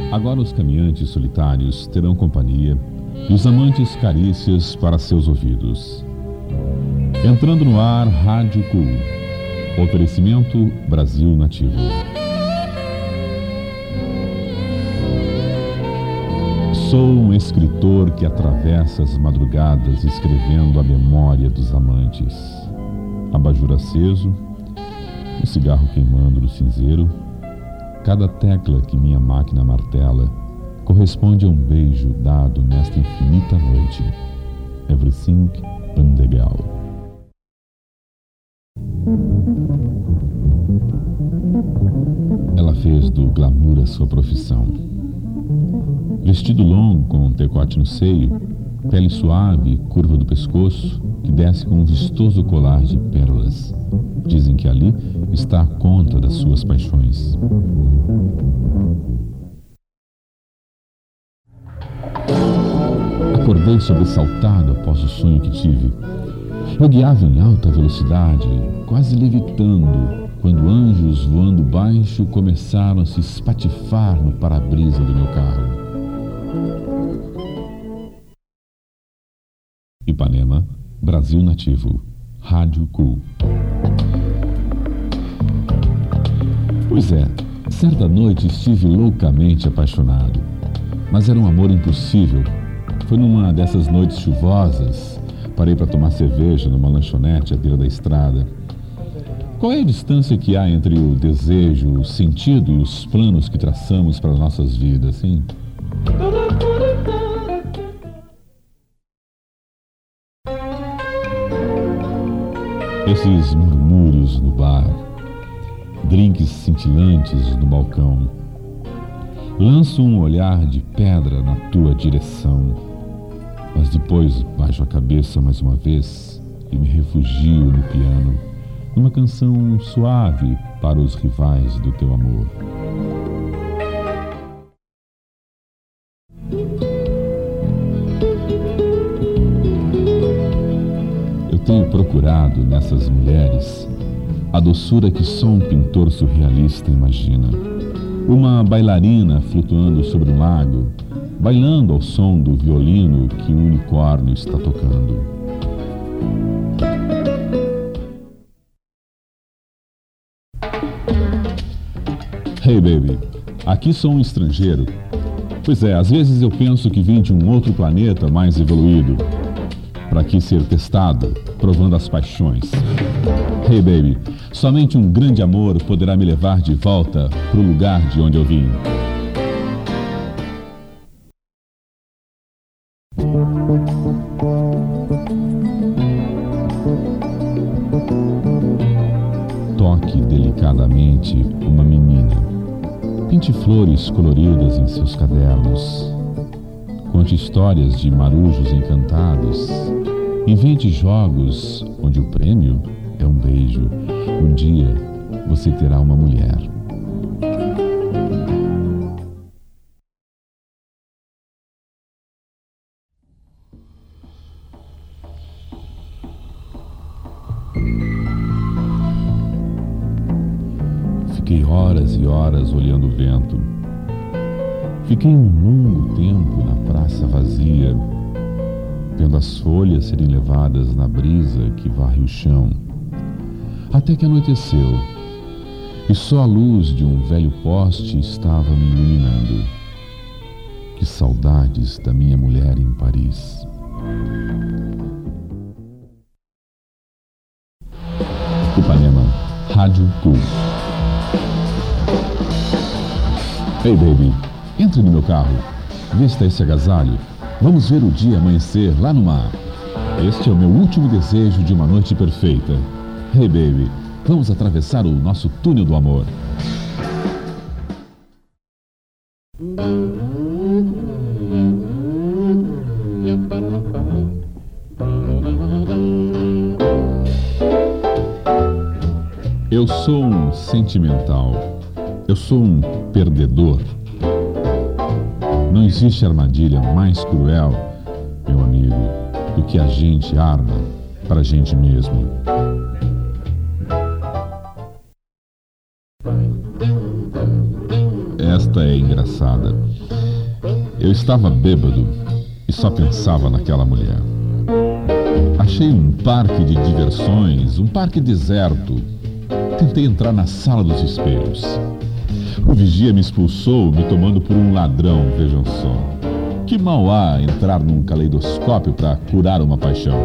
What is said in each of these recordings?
Agora os caminhantes solitários terão companhia e os amantes carícias para seus ouvidos. Entrando no ar, Rádio Cool. Oferecimento Brasil Nativo. Sou um escritor que atravessa as madrugadas escrevendo a memória dos amantes. Abajur aceso, um cigarro queimando no cinzeiro, cada tecla que minha máquina martela corresponde a um beijo dado nesta infinita noite. Everything but the girl. Ela fez do glamour a sua profissão. Vestido longo com um decote no seio, pele suave, curva do pescoço, que desce com um vistoso colar de pérolas. Dizem que ali está a conta das suas paixões. Acordei sobressaltado após o sonho que tive. Eu guiava em alta velocidade, quase levitando, quando anjos voando baixo começaram a se espatifar no para-brisa do meu carro. Ipanema, Brasil Nativo, Rádio Cool. Pois é, certa noite estive loucamente apaixonado, mas era um amor impossível. Foi numa dessas noites chuvosas, parei para tomar cerveja numa lanchonete à beira da estrada. Qual é a distância que há entre o desejo, o sentido e os planos que traçamos para nossas vidas, hein? Esses murmúrios no bar, drinks cintilantes no balcão. Lanço um olhar de pedra na tua direção, mas depois baixo a cabeça mais uma vez e me refugio no piano, numa canção suave para os rivais do teu amor. Eu tenho procurado nessas mulheres a doçura que só um pintor surrealista imagina. Uma bailarina flutuando sobre um lago, bailando ao som do violino que o unicórnio está tocando. Hey baby, aqui sou um estrangeiro. Pois é, às vezes eu penso que vim de um outro planeta mais evoluído, para aqui ser testado, provando as paixões. Hey baby, somente um grande amor poderá me levar de volta para o lugar de onde eu vim. Toque delicadamente uma menina. Pinte flores coloridas em seus cadernos. Conte histórias de marujos encantados. Invente jogos onde o prêmio é um beijo. Um dia você terá uma mulher. Fiquei horas e horas olhando o vento. Fiquei um longo tempo na praça vazia, vendo as folhas serem levadas na brisa que varre o chão, até que anoiteceu, e só a luz de um velho poste estava me iluminando. Que saudades da minha mulher em Paris. Ipanema, Rádio Cool. Hey baby, entre no meu carro, vista esse agasalho, vamos ver o dia amanhecer lá no mar. Este é o meu último desejo de uma noite perfeita. Hey baby, vamos atravessar o nosso túnel do amor. Eu sou um sentimental. Eu sou um perdedor. Não existe armadilha mais cruel, meu amigo, do que a gente arma para a gente mesmo. Esta é engraçada. Eu estava bêbado e só pensava naquela mulher. Achei um parque de diversões, um parque deserto. Tentei entrar na sala dos espelhos. O vigia me expulsou, me tomando por um ladrão, vejam só. Que mal há entrar num caleidoscópio para curar uma paixão?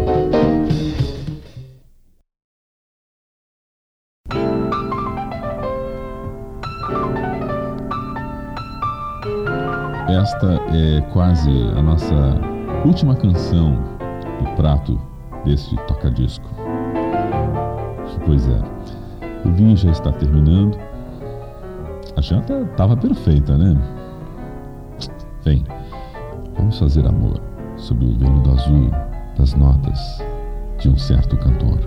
Esta é quase a nossa última canção do prato deste toca-disco. Pois é, o vinho já está terminando. A janta estava perfeita, né? Vem, vamos fazer amor sob o veludo azul das notas de um certo cantor.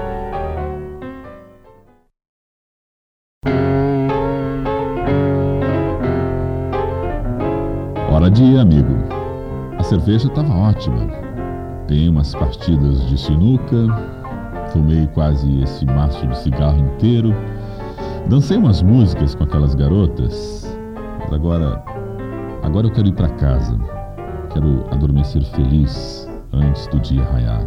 Hora de ir, amigo. A cerveja estava ótima. Tem umas partidas de sinuca. Fumei quase esse maço de cigarro inteiro. Dancei umas músicas com aquelas garotas. Mas agora eu quero ir para casa. Quero adormecer feliz antes do dia raiar.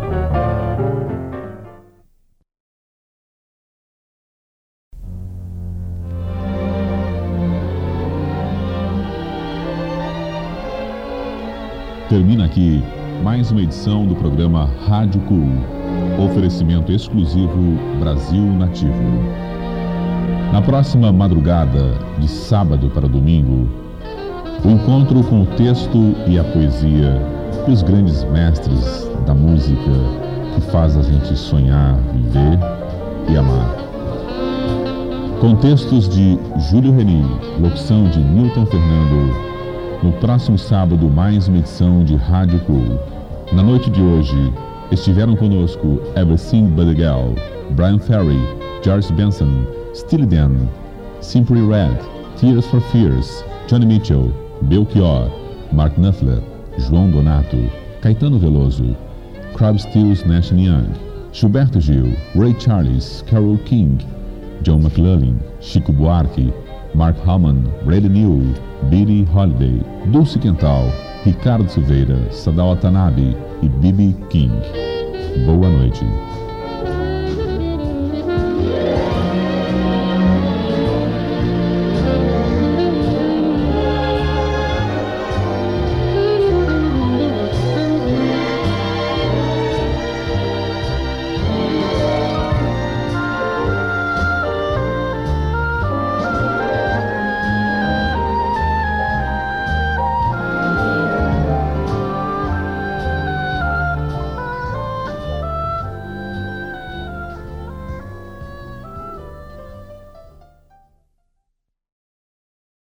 Termina aqui mais uma edição do programa Rádio Cool. Oferecimento exclusivo Brasil Nativo. Na próxima madrugada, de sábado para domingo, o encontro com o texto e a poesia dos grandes mestres da música que faz a gente sonhar, viver e amar. Com textos de Júlio Reni, locução de Newton Fernando. No próximo sábado, mais uma edição de Rádio Cool. Na noite de hoje, estiveram conosco Everything But A Girl, Brian Ferry, George Benson, Steely Dan, Simply Red, Tears for Fears, Johnny Mitchell, Belchior, Mark Knopfler, João Donato, Caetano Veloso, Crosby, Stills, Nash & Young, Gilberto Gil, Ray Charles, Carole King, John McLaughlin, Chico Buarque, Mark Hallman, Brady New, Billie Holiday, Dulce Quental, Ricardo Silveira, Sadao Watanabe e B.B. King. Boa noite.